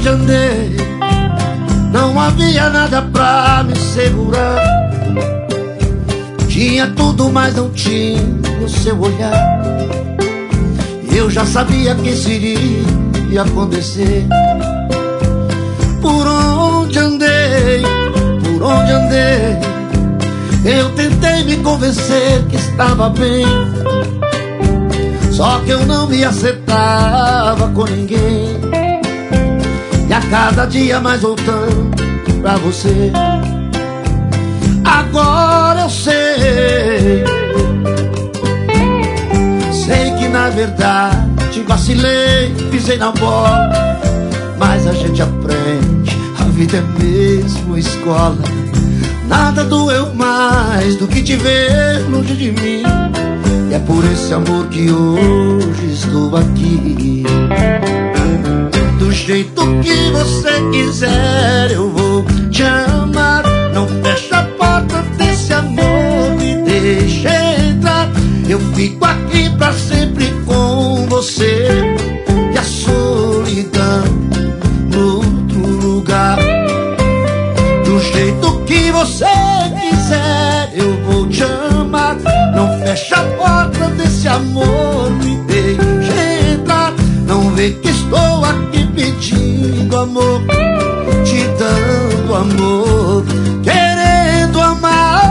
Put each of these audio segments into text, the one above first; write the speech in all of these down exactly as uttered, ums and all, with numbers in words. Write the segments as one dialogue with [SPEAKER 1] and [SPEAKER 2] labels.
[SPEAKER 1] onde andei não havia nada pra me segurar. Tinha tudo, mas não tinha o seu olhar. Eu já sabia que isso iria acontecer. Por onde andei, por onde andei, eu tentei me convencer que estava bem. Só que eu não me acertava com ninguém. E a cada dia mais voltando pra você. Agora eu sei, sei que na verdade vacilei, pisei na bola. Mas a gente aprende, a vida é mesmo escola. Nada doeu mais do que te ver longe de mim. E é por esse amor que hoje estou aqui. Do jeito que você quiser eu vou te amar. Não fecha a porta desse amor, me deixa entrar. Eu fico aqui pra sempre com você. E a solidão no outro lugar. Do jeito que você quiser eu vou te amar. Não fecha a porta desse amor, me deixa entrar. Não vê que estou aqui pedindo amor, te dando amor, querendo amar.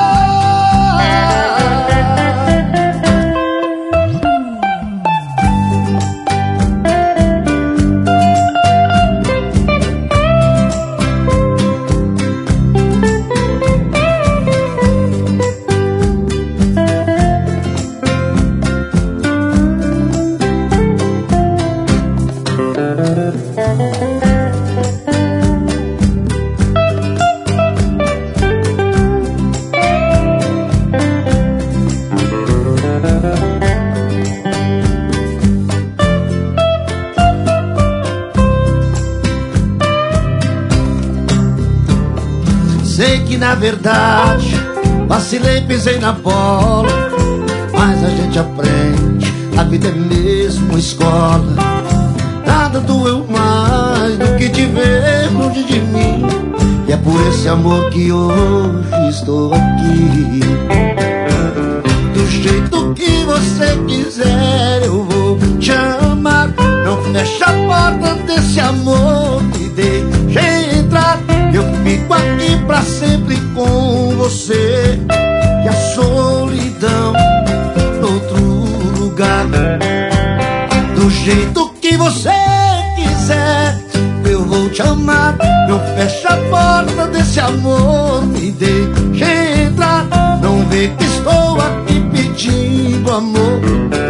[SPEAKER 1] Sei que na verdade vacilei, pisei na bola. Mas a gente aprende, a vida é mesmo escola. Nada doeu mais do que te ver longe de mim. E é por esse amor que hoje estou aqui. Do jeito que você quiser eu vou te amar. Não fecha a porta desse amor, me deixa entrar. Eu fico aqui pra sempre com você. E a solidão noutro lugar. Do jeito que você quiser eu vou te amar. Não fecha a porta desse amor, me deixa entrar. Não vê que estou aqui pedindo amor,